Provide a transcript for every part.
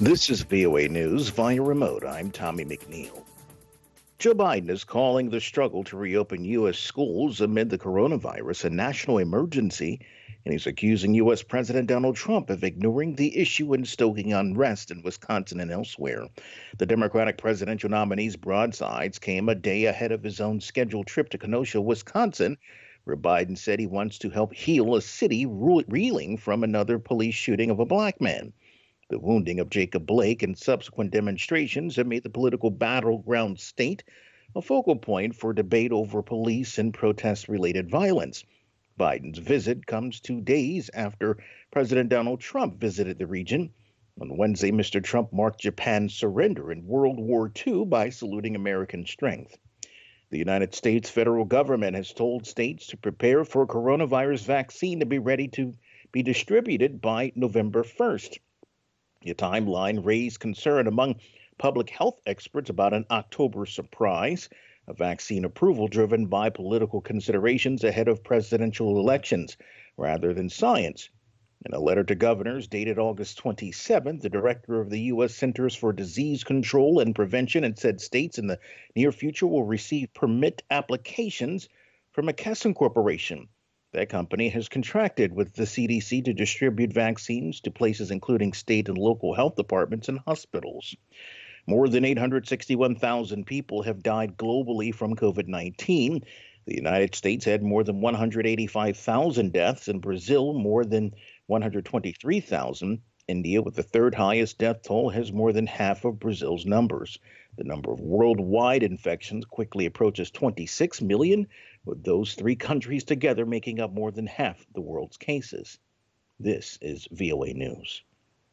This is VOA News via remote. I'm Tommy McNeil. Joe Biden is calling the struggle to reopen U.S. schools amid the coronavirus a national emergency, and he's accusing U.S. President Donald Trump of ignoring the issue and stoking unrest in Wisconsin and elsewhere. The Democratic presidential nominee's broadsides came a day ahead of his own scheduled trip to Kenosha, Wisconsin, where Biden said he wants to help heal a city reeling from another police shooting of a black man. The wounding of Jacob Blake and subsequent demonstrations have made the political battleground state a focal point for debate over police and protest related violence. Biden's visit comes 2 days after President Donald Trump visited the region. On Wednesday, Mr. Trump marked Japan's surrender in World War II by saluting American strength. The United States federal government has told states to prepare for a coronavirus vaccine to be ready to be distributed by November 1st. The timeline raised concern among public health experts about an October surprise, a vaccine approval driven by political considerations ahead of presidential elections rather than science. In a letter to governors dated August 27th, the director of the U.S. Centers for Disease Control and Prevention had said states in the near future will receive permit applications from McKesson Corporation. That company has contracted with the CDC to distribute vaccines to places including state and local health departments and hospitals. More than 861,000 people have died globally from COVID-19. The United States had more than 185,000 deaths, and Brazil more than 123,000. India, with the third highest death toll, has more than half of Brazil's numbers. The number of worldwide infections quickly approaches 26 million, with those three countries together making up more than half the world's cases. This is VOA News.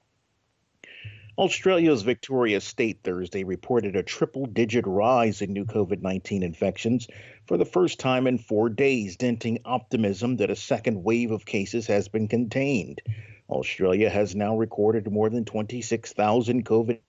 Australia's Victoria State Thursday reported a triple-digit rise in new COVID-19 infections for the first time in 4 days, denting optimism that a second wave of cases has been contained. Australia has now recorded more than 26,000 COVID,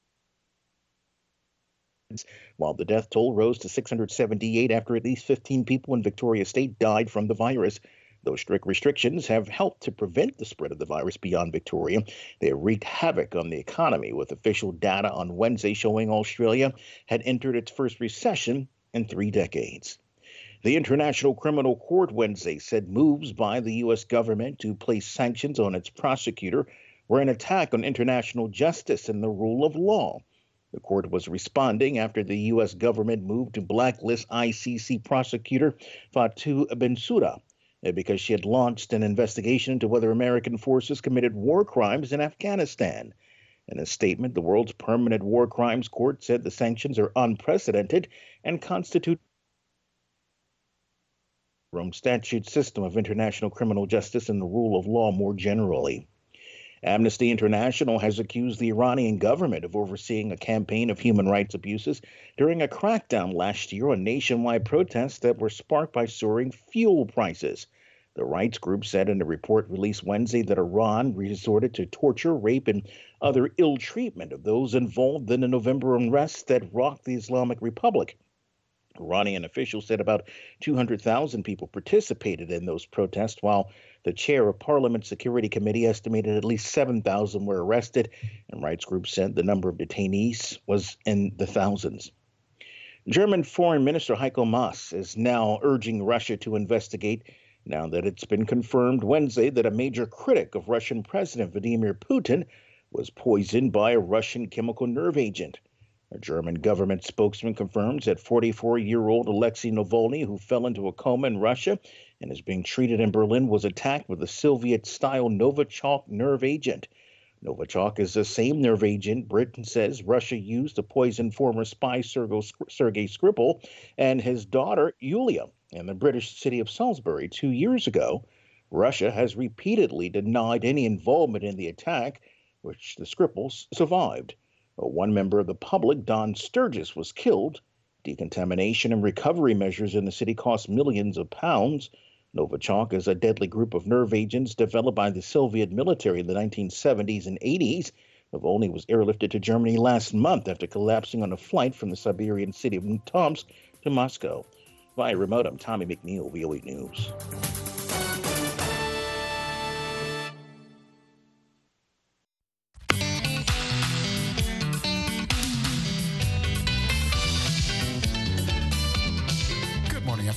while the death toll rose to 678 after at least 15 people in Victoria State died from the virus. Those strict restrictions have helped to prevent the spread of the virus beyond Victoria. They have wreaked havoc on the economy, with official data on Wednesday showing Australia had entered its first recession in 3 decades. The International Criminal Court Wednesday said moves by the U.S. government to place sanctions on its prosecutor were an attack on international justice and the rule of law. The court was responding after the U.S. government moved to blacklist ICC prosecutor Fatou Bensouda because she had launched an investigation into whether American forces committed war crimes in Afghanistan. In a statement, the world's permanent war crimes court said the sanctions are unprecedented and constitute Rome statute system of international criminal justice and the rule of law more generally. Amnesty International has accused the Iranian government of overseeing a campaign of human rights abuses during a crackdown last year on nationwide protests that were sparked by soaring fuel prices. The rights group said in a report released Wednesday that Iran resorted to torture, rape, and other ill treatment of those involved in the November unrest that rocked the Islamic Republic. Iranian officials said about 200,000 people participated in those protests, while the chair of Parliament's Security Committee estimated at least 7,000 were arrested, and rights groups said the number of detainees was in the thousands. German Foreign Minister Heiko Maas is now urging Russia to investigate now that it's been confirmed Wednesday that a major critic of Russian President Vladimir Putin was poisoned by a Russian chemical nerve agent. A German government spokesman confirms that 44-year-old Alexei Navalny, who fell into a coma in Russia and is being treated in Berlin, was attacked with a Soviet-style Novichok nerve agent. Novichok is the same nerve agent Britain says Russia used to poison former spy Sergei Skripal and his daughter Yulia in the British city of Salisbury 2 years ago. Russia has repeatedly denied any involvement in the attack, which the Skripals survived. One member of the public, Don Sturgis, was killed. Decontamination and recovery measures in the city cost millions of pounds. Novichok is a deadly group of nerve agents developed by the Soviet military in the 1970s and 80s. Navalny was airlifted to Germany last month after collapsing on a flight from the Siberian city of Tomsk to Moscow. Via remote, I'm Tommy McNeil, VOA News.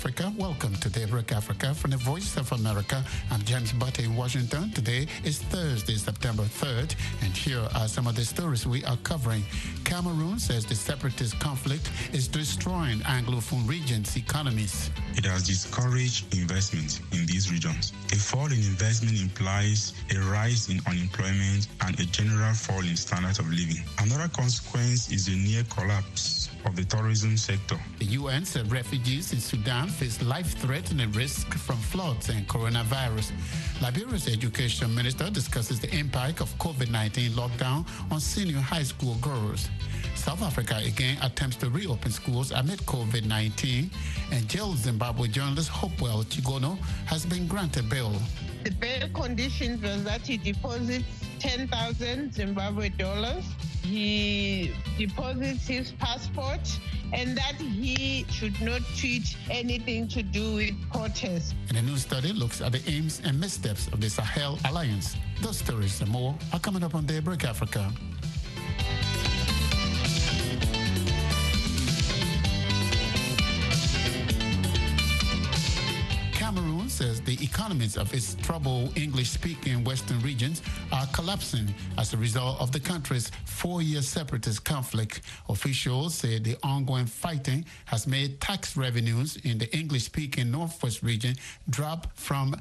Africa. Welcome to Daybreak Africa from the Voice of America. I'm James Butte in Washington. Today is Thursday, September 3rd, and here are some of the stories we are covering. Cameroon says the separatist conflict is destroying Anglophone region's economies. It has discouraged investment in these regions. A fall in investment implies a rise in unemployment and a general fall in standard of living. Another consequence is the near collapse of the tourism sector. The UN said refugees in Sudan face life-threatening risk from floods and coronavirus. Liberia's education minister discusses the impact of COVID-19 lockdown on senior high school girls. South Africa again attempts to reopen schools amid COVID-19, and jailed Zimbabwe journalist Hopewell Chigono has been granted bail. The bail conditions was that he deposits 10,000 Zimbabwe dollars. He deposits his passport, and that he should not treat anything to do with protests. And a new study looks at the aims and missteps of the Sahel Alliance. Those stories and more are coming up on Daybreak Africa. Cameroon says the economies of its troubled English-speaking Western regions are collapsing as a result of the country's four-year separatist conflict. Officials say the ongoing fighting has made tax revenues in the English-speaking Northwest region drop from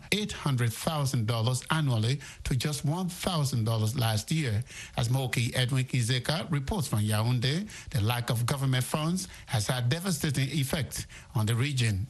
$800,000 annually to just $1,000 last year. As Moki Edwin Kizeka reports from Yaoundé, the lack of government funds has had devastating effects on the region.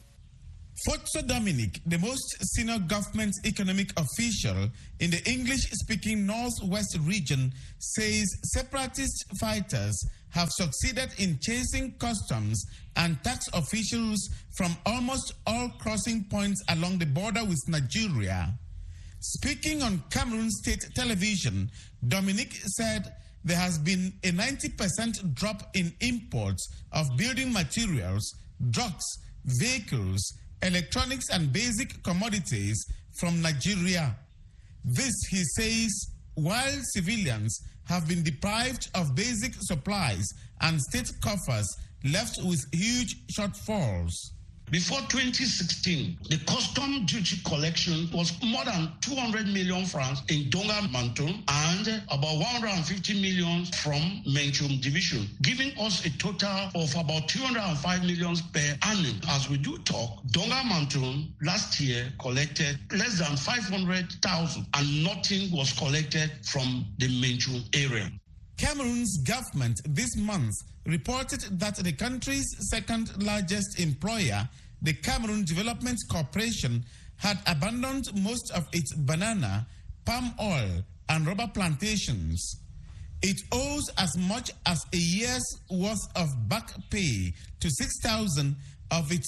Fotso Dominic, the most senior government economic official in the English-speaking Northwest region, says separatist fighters have succeeded in chasing customs and tax officials from almost all crossing points along the border with Nigeria. Speaking on Cameroon State Television, Dominic said there has been a 90% drop in imports of building materials, drugs, vehicles, electronics and basic commodities from Nigeria. This, he says, while civilians have been deprived of basic supplies and state coffers left with huge shortfalls. Before 2016, the custom duty collection was more than 200 million francs in Donga Manton and about 150 million from Menchum Division, giving us a total of about 205 million per annum. As we do talk, Donga Manton last year collected less than 500,000 and nothing was collected from the Menchum area. Cameroon's government this month reported that the country's second largest employer, the Cameroon Development Corporation, had abandoned most of its banana, palm oil, and rubber plantations. It owes as much as a year's worth of back pay to 6,000 of its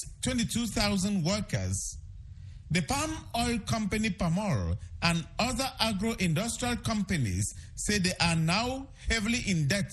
22,000 workers. The palm oil company Palmol and other agro-industrial companies say they are now heavily in debt.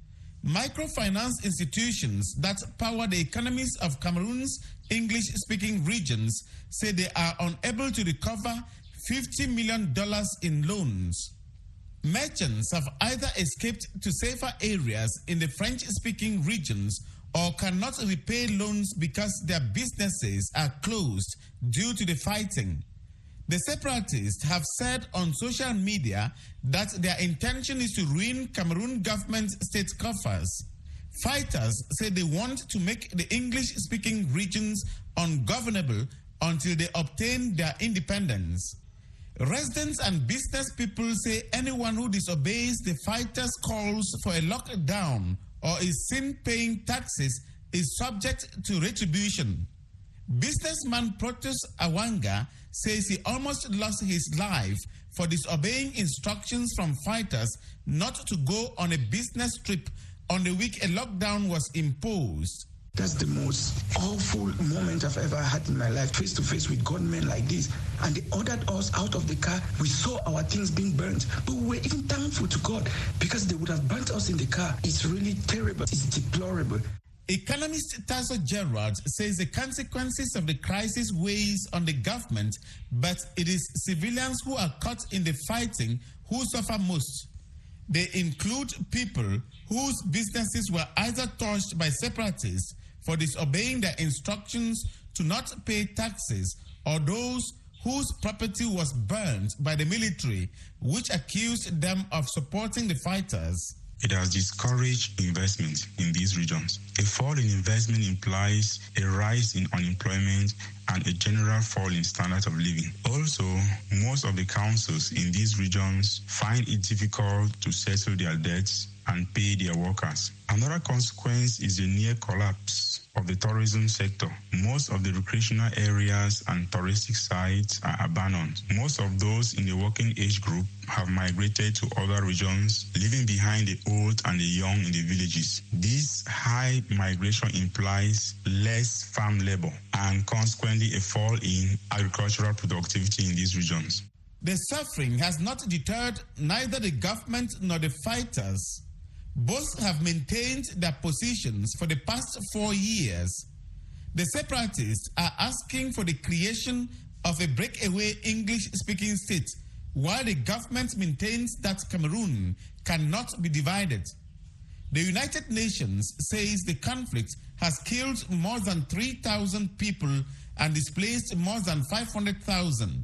Microfinance institutions that power the economies of Cameroon's English-speaking regions say they are unable to recover $50 million in loans. Merchants have either escaped to safer areas in the French-speaking regions or cannot repay loans because their businesses are closed due to the fighting. The separatists have said on social media that their intention is to ruin Cameroon government state coffers. Fighters say they want to make the English-speaking regions ungovernable until they obtain their independence. Residents and business people say anyone who disobeys the fighters' calls for a lockdown or is seen paying taxes is subject to retribution. Businessman Protus Awanga says he almost lost his life for disobeying instructions from fighters not to go on a business trip on the week a lockdown was imposed. That's the most awful moment I've ever had in my life, face to face with gunmen like this. And they ordered us out of the car. We saw our things being burnt, but we were even thankful to God because they would have burnt us in the car. It's really terrible. It's deplorable. Economist Tasso Gerard says the consequences of the crisis weighs on the government, but it is civilians who are caught in the fighting who suffer most. They include people whose businesses were either touched by separatists for disobeying their instructions to not pay taxes, or those whose property was burned by the military, which accused them of supporting the fighters. It has discouraged investment in these regions. A fall in investment implies a rise in unemployment and a general fall in standard of living. Also, most of the councils in these regions find it difficult to settle their debts and pay their workers. Another consequence is the near collapse of the tourism sector. Most of the recreational areas and touristic sites are abandoned. Most of those in the working age group have migrated to other regions, leaving behind the old and the young in the villages. This high migration implies less farm labor and consequently a fall in agricultural productivity in these regions. The suffering has not deterred neither the government nor the fighters. Both have maintained their positions for the past 4 years. The separatists are asking for the creation of a breakaway English-speaking state, while the government maintains that Cameroon cannot be divided. The United Nations says the conflict has killed more than 3,000 people and displaced more than 500,000.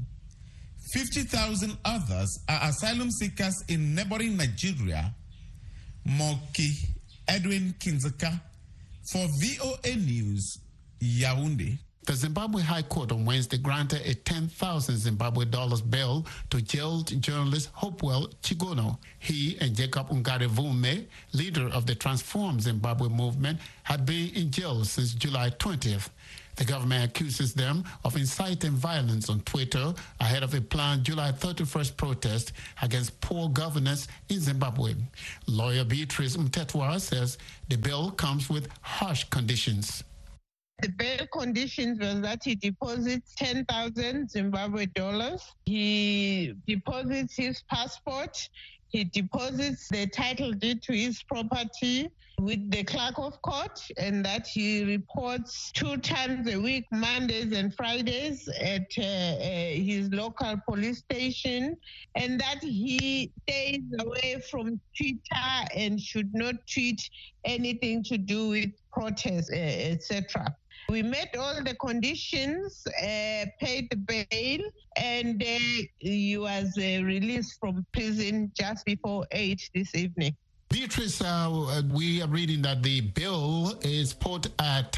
50,000 others are asylum seekers in neighboring Nigeria. Moki Edwin Kinzaka for VOA News, Yaoundé. The Zimbabwe High Court on Wednesday granted a $10,000 Zimbabwe bail to jailed journalist Hopewell Chigono. He and Jacob Ungarevume, leader of the Transform Zimbabwe movement, had been in jail since July 20th. The government accuses them of inciting violence on Twitter ahead of a planned July 31st protest against poor governance in Zimbabwe. Lawyer Beatrice Mtetwa says the bill comes with harsh conditions. The bail conditions was that he deposits 10,000 Zimbabwe dollars. He deposits his passport. He deposits the title deed to his property with the clerk of court, and that he reports 2 times a week, Mondays and Fridays, at his local police station, and that he stays away from Twitter and should not tweet anything to do with protests, etc. We met all the conditions, paid the bail, and he was released from prison just before 8 this evening. Beatrice, we are reading that the bill is put at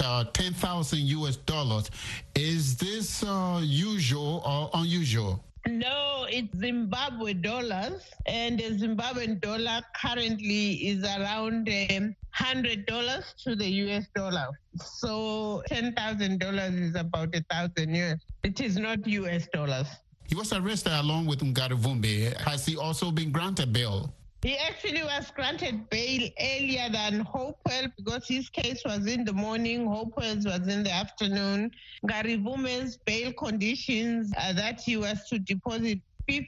$10,000. Is this usual or unusual? No, it's Zimbabwe dollars, and the Zimbabwean dollar currently is around $100 to the US dollar. So $10,000 is about 1,000 US. It is not US dollars. He was arrested along with Ungarevume. Has he also been granted bail? He actually was granted bail earlier than Hopewell because his case was in the morning, Hopewell's was in the afternoon. Ungarevume's bail conditions are that he was to deposit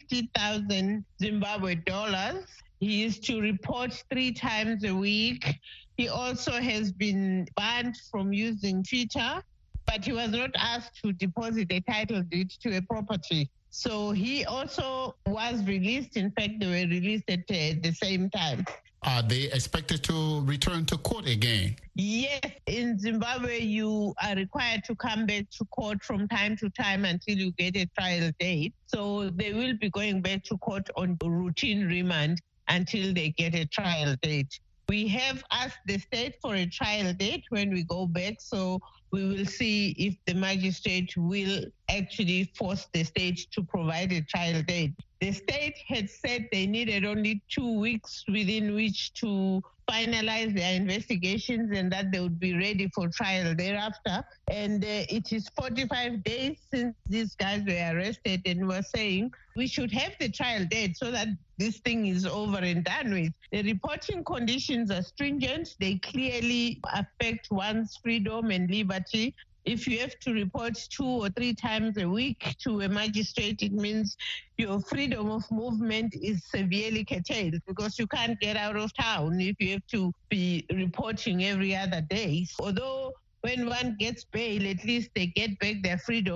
50,000 Zimbabwe dollars. He is to report 3 times a week. He also has been banned from using Twitter, but he was not asked to deposit a title deed to a property. So he also was released. In fact, they were released at the same time. Are they expected to return to court again? Yes. In Zimbabwe, you are required to come back to court from time to time until you get a trial date. So they will be going back to court on routine remand until they get a trial date. We have asked the state for a trial date when we go back, so we will see if the magistrate will actually force the state to provide a trial date. The state had said they needed only 2 weeks within which to finalize their investigations and that they would be ready for trial thereafter. And it is 45 days since these guys were arrested, and were saying we should have the trial date so that this thing is over and done with. The reporting conditions are stringent. They clearly affect one's freedom and liberty. If you have to report 2 or 3 times a week to a magistrate, it means your freedom of movement is severely curtailed because you can't get out of town if you have to be reporting every other day. Although when one gets bail, at least they get back their freedom.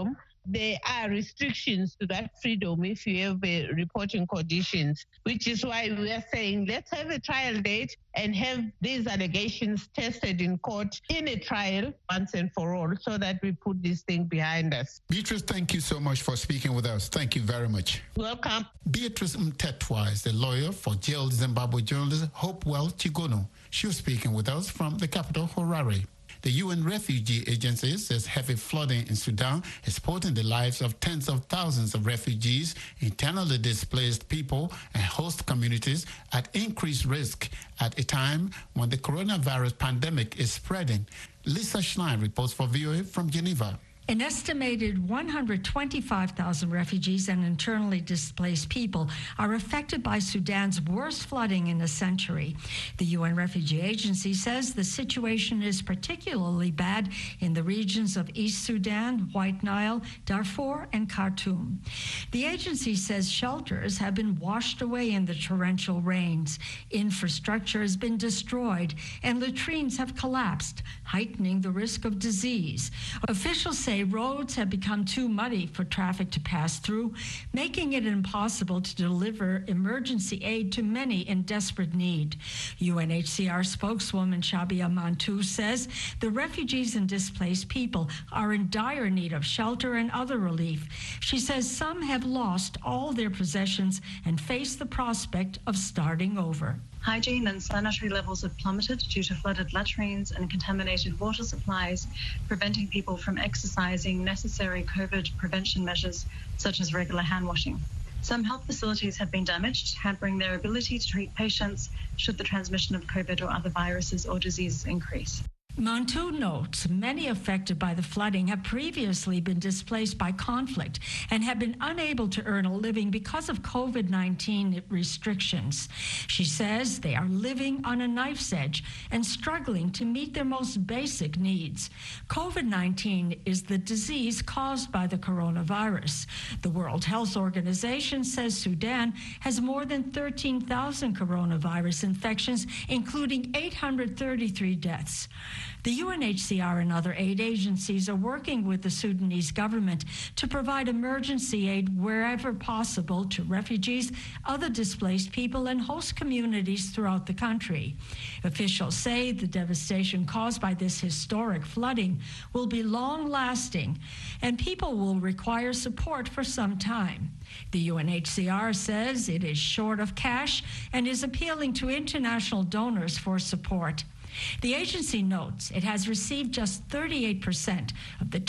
there are restrictions to that freedom if you have reporting conditions, which is why we are saying let's have a trial date and have these allegations tested in court in a trial once and for all, so that we put this thing behind us. Beatrice, thank you so much for speaking with us. Thank you very much. Welcome. Beatrice Mtetwa is the lawyer for jailed Zimbabwe journalist Hopewell Chigono. She was speaking with us from the capital, Harare. The UN Refugee Agency says heavy flooding in Sudan is putting the lives of tens of thousands of refugees, internally displaced people, and host communities at increased risk at a time when the coronavirus pandemic is spreading. Lisa Schlein reports for VOA from Geneva. An estimated 125,000 refugees and internally displaced people are affected by Sudan's worst flooding in a century. The UN Refugee Agency says the situation is particularly bad in the regions of East Sudan, White Nile, Darfur, and Khartoum. The agency says shelters have been washed away in the torrential rains, infrastructure has been destroyed, and latrines have collapsed, heightening the risk of disease. Officials say roads have become too muddy for traffic to pass through, making it impossible to deliver emergency aid to many in desperate need. UNHCR spokeswoman Shabia Mantou says the refugees and displaced people are in dire need of shelter and other relief. She says some have lost all their possessions and face the prospect of starting over. Hygiene and sanitary levels have plummeted due to flooded latrines and contaminated water supplies, preventing people from exercising necessary COVID prevention measures such as regular hand washing. Some health facilities have been damaged, hampering their ability to treat patients should the transmission of COVID or other viruses or diseases increase. Mantou notes many affected by the flooding have previously been displaced by conflict and have been unable to earn a living because of COVID-19 restrictions. She says they are living on a knife's edge and struggling to meet their most basic needs. COVID-19 is the disease caused by the coronavirus. The World Health Organization says Sudan has more than 13,000 coronavirus infections, including 833 deaths. The UNHCR and other aid agencies are working with the Sudanese government to provide emergency aid wherever possible to refugees, other displaced people, and host communities throughout the country. Officials say the devastation caused by this historic flooding will be long-lasting, and people will require support for some time. The UNHCR says it is short of cash and is appealing to international donors for support. The agency notes it has received just 38% of the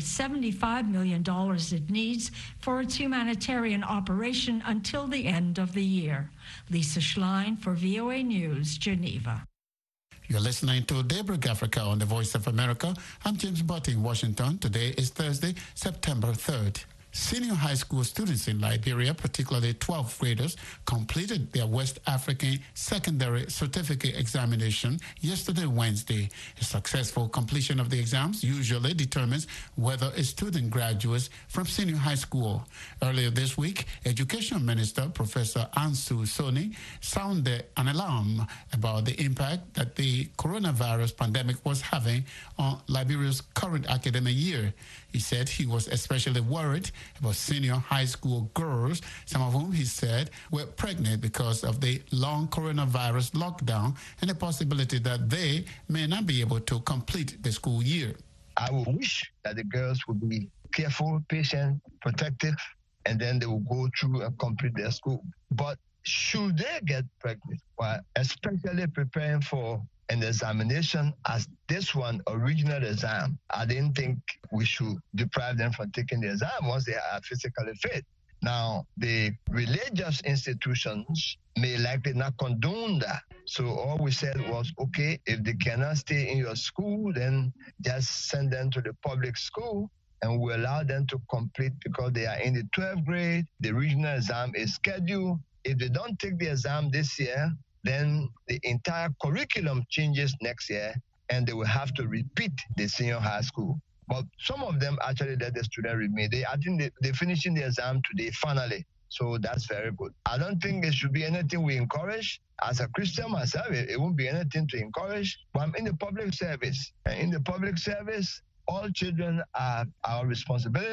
$275 million it needs for its humanitarian operation until the end of the year. Lisa Schlein for VOA News, Geneva. You're listening to Daybreak Africa on the Voice of America. I'm James Butt in Washington. Today is Thursday, September 3rd. Senior high school students in Liberia, particularly 12th graders, completed their West African secondary certificate examination yesterday, Wednesday. A successful completion of the exams usually determines whether a student graduates from senior high school. Earlier this week, Education Minister Professor Ansu Soni sounded an alarm about the impact that the coronavirus pandemic was having on Liberia's current academic year. He said he was especially worried about senior high school girls, some of whom he said were pregnant because of the long coronavirus lockdown and the possibility that they may not be able to complete the school year. I would wish that the girls would be careful, patient, protective, and then they will go through and complete their school. But should they get pregnant, while especially preparing for an examination as this one, original exam, I didn't think we should deprive them from taking the exam once they are physically fit. Now, the religious institutions may likely not condone that. So all we said was, okay, if they cannot stay in your school, then just send them to the public school and we allow them to complete because they are in the 12th grade. The regional exam is scheduled. If they don't take the exam this year, then the entire curriculum changes next year and they will have to repeat the senior high school. But some of them actually let the student remain. I think they're finishing the exam today, finally. So that's very good. I don't think it should be anything we encourage. As a Christian myself, it won't be anything to encourage. But I'm in the public service. And in the public service, all children are our responsibility.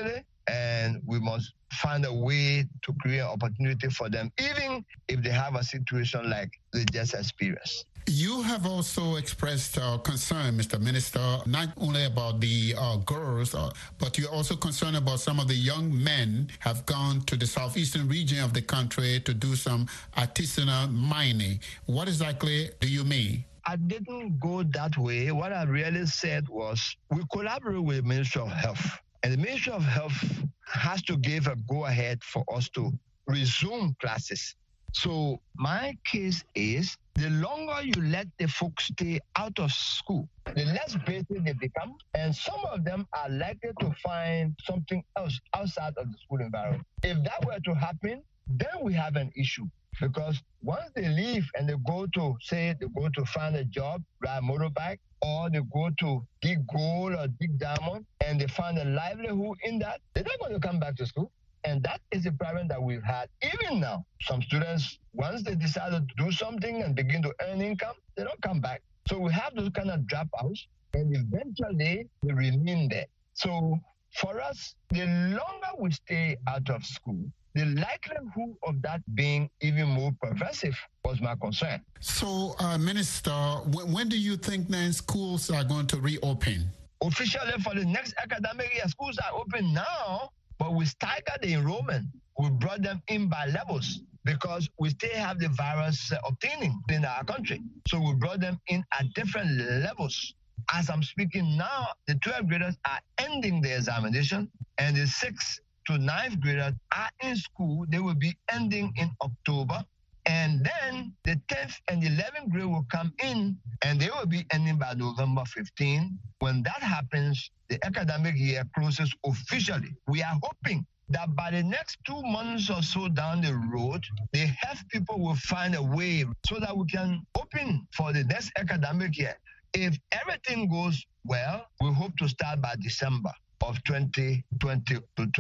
and we must find a way to create opportunity for them, even if they have a situation like they just experienced. You have also expressed concern, Mr. Minister, not only about the girls, but you're also concerned about some of the young men have gone to the southeastern region of the country to do some artisanal mining. What exactly do you mean? I didn't go that way. What I really said was we collaborate with the Ministry of Health. And the Ministry of Health has to give a go-ahead for us to resume classes. So my case is the longer you let the folks stay out of school, the less basic they become. And some of them are likely to find something else outside of the school environment. If that were to happen, then we have an issue. Because once they leave and they go to, say, they go to find a job, ride a motorbike, or they go to dig gold or dig diamond, and they find a livelihood in that, they're not going to come back to school. And that is a problem that we've had. Even now, some students, once they decide to do something and begin to earn income, they don't come back. So we have those kind of dropouts, and eventually they remain there. So for us, the longer we stay out of school, the likelihood of that being even more pervasive was my concern. So, Minister, when do you think then schools are going to reopen? Officially, for the next academic year, schools are open now, but we staggered the enrollment. We brought them in by levels because we still have the virus obtaining in our country. So we brought them in at different levels. As I'm speaking now, the 12th graders are ending the examination, and the 6th to 9th graders are in school. They will be ending in October. And then the 10th and 11th grade will come in, and they will be ending by November 15. When that happens, the academic year closes officially. We are hoping that by the next 2 months or so down the road, the health people will find a way so that we can open for the next academic year. If everything goes well, we hope to start by December of 2020 to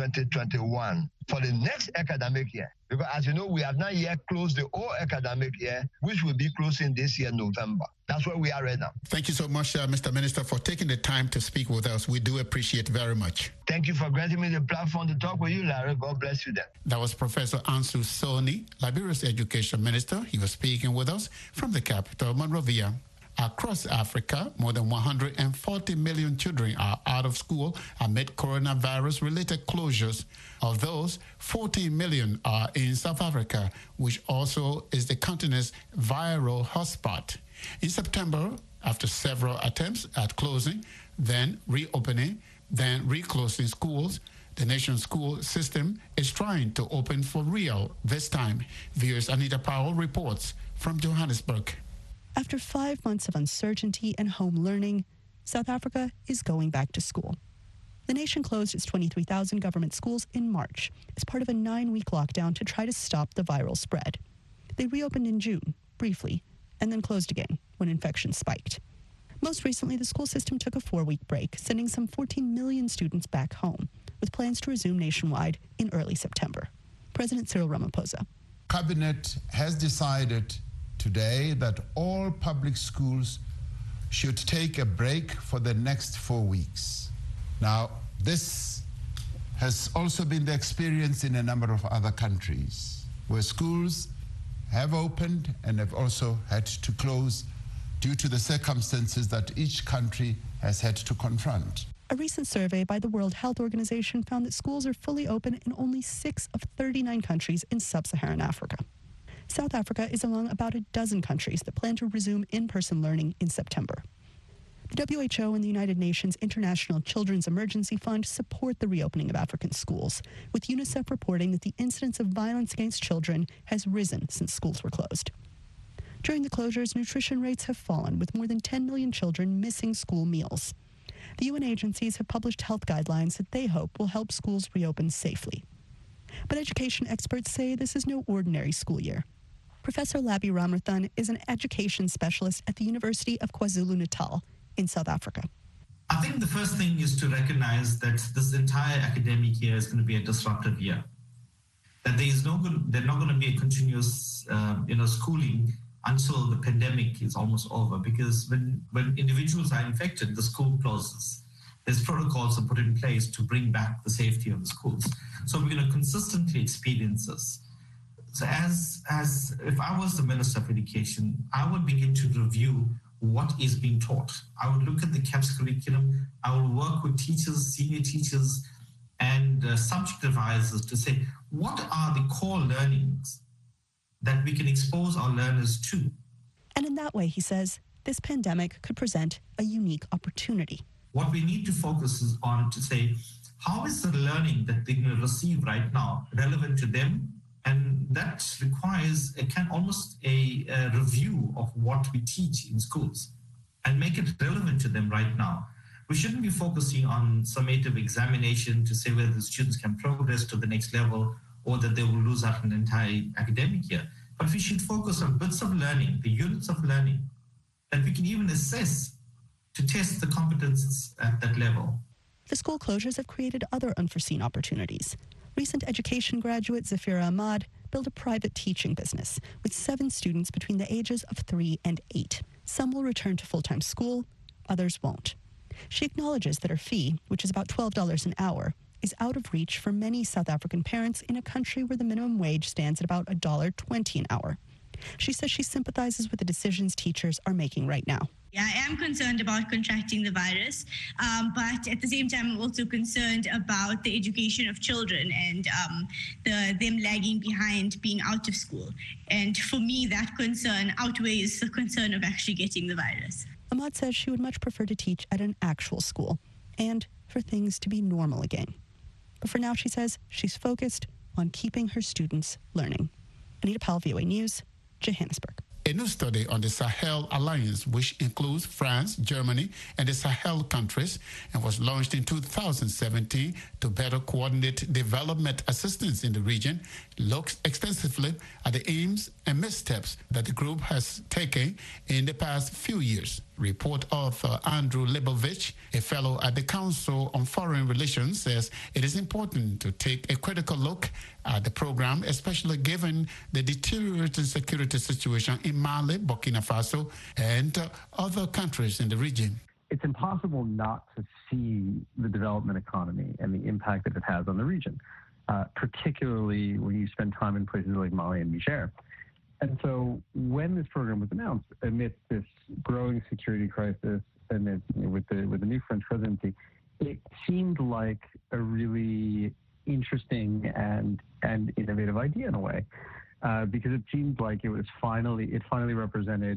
2021 for the next academic year. Because as you know, we have not yet closed the whole academic year, which will be closing this year, November. That's where we are right now. Thank you so much, Mr. Minister, for taking the time to speak with us. We do appreciate very much. Thank you for granting me the platform to talk with you, Larry. God bless you then. That was Professor Ansu Soni, Liberia's Education Minister. He was speaking with us from the capital, Monrovia. Across Africa, more than 140 million children are out of school amid coronavirus-related closures. Of those, 14 million are in South Africa, which also is the continent's viral hotspot. In September, after several attempts at closing, then reopening, then reclosing schools, the nation's school system is trying to open for real this time. VOA's Anita Powell reports from Johannesburg. After 5 months of uncertainty and home learning, South Africa is going back to school. The nation closed its 23,000 government schools in March as part of a 9-week lockdown to try to stop the viral spread. They reopened in June, briefly, and then closed again when infections spiked. Most recently, the school system took a 4-week break, sending some 14 million students back home, with plans to resume nationwide in early September. President Cyril Ramaphosa. Cabinet has decided today that all public schools should take a break for the next 4 weeks. Now, this has also been the experience in a number of other countries where schools have opened and have also had to close due to the circumstances that each country has had to confront. A recent survey by the World Health Organization found that schools are fully open in only 6 of 39 countries in sub-Saharan Africa. South Africa is among about a dozen countries that plan to resume in-person learning in September. The WHO and the United Nations International Children's Emergency Fund support the reopening of African schools, with UNICEF reporting that the incidence of violence against children has risen since schools were closed. During the closures, nutrition rates have fallen, with more than 10 million children missing school meals. The UN agencies have published health guidelines that they hope will help schools reopen safely. But education experts say this is no ordinary school year. Professor Labi Ramarthan is an education specialist at the University of KwaZulu-Natal in South Africa. I think the first thing is to recognize that this entire academic year is going to be a disruptive year. That there's not going to be a continuous, schooling until the pandemic is almost over. Because when individuals are infected, the school closes. there's protocols are put in place to bring back the safety of the schools. So we're going to consistently experience this. So as if I was the Minister of Education, I would begin to review what is being taught. I would look at the CAPS curriculum. I will work with teachers, senior teachers, and subject advisors to say, what are the core learnings that we can expose our learners to? And in that way, he says, this pandemic could present a unique opportunity. What we need to focus is on to say, how is the learning that they're going to receive right now relevant to them? And that requires almost a review of what we teach in schools and make it relevant to them right now. We shouldn't be focusing on summative examination to say whether the students can progress to the next level or that they will lose out an entire academic year. But we should focus on bits of learning, the units of learning, that we can even assess to test the competences at that level. The school closures have created other unforeseen opportunities. Recent education graduate Zafira Ahmad built a private teaching business with 7 students between the ages of 3 and 8. Some will return to full-time school, others won't. She acknowledges that her fee, which is about $12 an hour, is out of reach for many South African parents in a country where the minimum wage stands at about $1.20 an hour. She says she sympathizes with the decisions teachers are making right now. I am concerned about contracting the virus, but at the same time, I'm also concerned about the education of children and them lagging behind being out of school. And for me, that concern outweighs the concern of actually getting the virus. Ahmad says she would much prefer to teach at an actual school and for things to be normal again. But for now, she says she's focused on keeping her students learning. Anita Powell, VOA News, Johannesburg. A new study on the Sahel Alliance, which includes France, Germany, and the Sahel countries, and was launched in 2017 to better coordinate development assistance in the region, looks extensively at the aims and missteps that the group has taken in the past few years. Report author Andrew Leibovich, a fellow at the Council on Foreign Relations, says it is important to take a critical look at the program, especially given the deteriorating security situation in Mali, Burkina Faso, and other countries in the region. It's impossible not to see the development economy and the impact that it has on the region, particularly when you spend time in places like Mali and Niger. And so when this program was announced, amidst this growing security crisis and with the new French presidency, it seemed like a really interesting and innovative idea in a way, because it seemed like it finally represented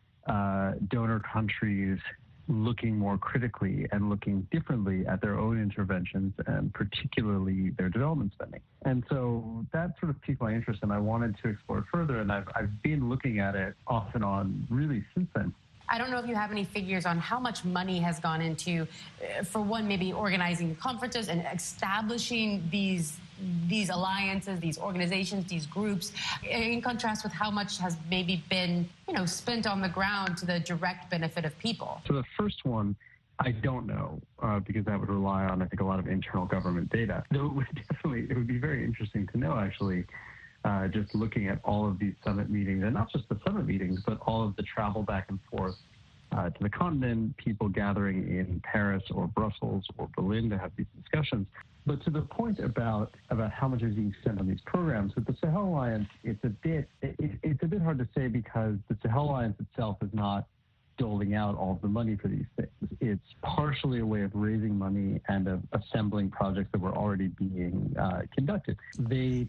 donor countries looking more critically and looking differently at their own interventions and particularly their development spending. And so that sort of piqued my interest, and I wanted to explore it further, and I've been looking at it off and on really since then. I don't know if you have any figures on how much money has gone into, for one, maybe organizing conferences and establishing these alliances, these organizations, these groups, in contrast with how much has maybe been, spent on the ground to the direct benefit of people. So the first one, I don't know, because that would rely on, I think, a lot of internal government data. Though it would be very interesting to know, actually, just looking at all of these summit meetings, and not just the summit meetings, but all of the travel back and forth to the continent, people gathering in Paris or Brussels or Berlin to have these discussions. But to the point about how much is being spent on these programs, with the Sahel Alliance, it's a bit hard to say, because the Sahel Alliance itself is not doling out all of the money for these things. It's partially a way of raising money and of assembling projects that were already being conducted. They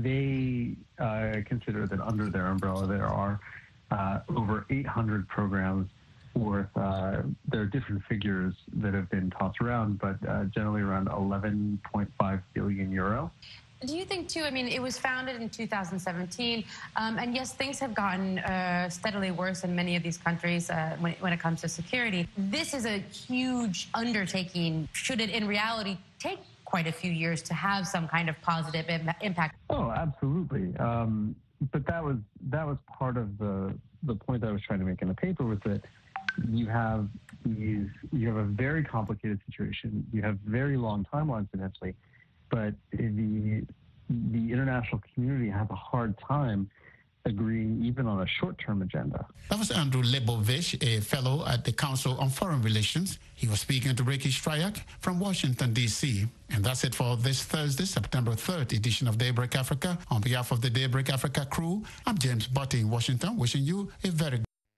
consider that under their umbrella there are over 800 programs worth, there are different figures that have been tossed around, but generally around 11.5 billion euro. Do you think, too, it was founded in 2017, and yes, things have gotten steadily worse in many of these countries when it comes to security. This is a huge undertaking. Should it, in reality, take quite a few years to have some kind of positive impact? Oh, absolutely. But that was part of the point that I was trying to make in the paper, was that you have a very complicated situation. You have very long timelines, potentially, but the international community has a hard time agreeing even on a short-term agenda. That was Andrew Lebovich, a fellow at the Council on Foreign Relations. He was speaking to Ricky Stryak from Washington, D.C. And that's it for this Thursday, September 3rd edition of Daybreak Africa. On behalf of the Daybreak Africa crew, I'm James Butty in Washington, wishing you a very